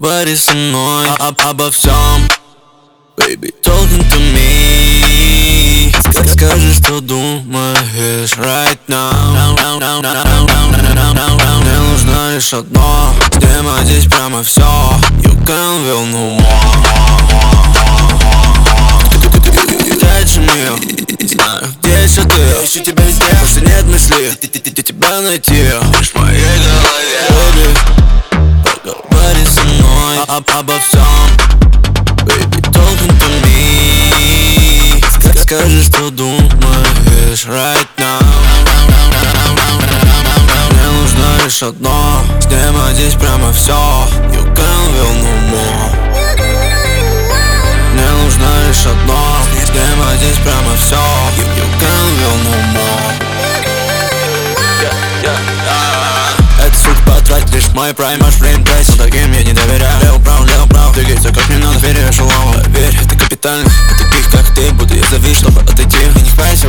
Поговори со мной обо всем. Baby, talking to me. Скажи, что думаешь right now. Мне нужно лишь одно. Где здесь прямо все. You can feel no more. Дальше мир. Знаю, где еще ты. Я ищу тебя везде. Больше нет мысли тебя найти лишь в моей голове. Baby, поговори со мной обо всем. Baby, talking to me. Скажи, что думаешь right now. Мне нужно лишь одно. С здесь прямо все. You can feel no more. Мне нужно лишь одно. С здесь прямо все. You can feel no more. Эта сука потратишь мой прайм, аж время прайс. Но таким я не доверяю. Лево прав, двигайся как мне надо, веришь улова. Поверь, это капитально. От таких как ты, буду я завис, чтобы отойти. И не хватит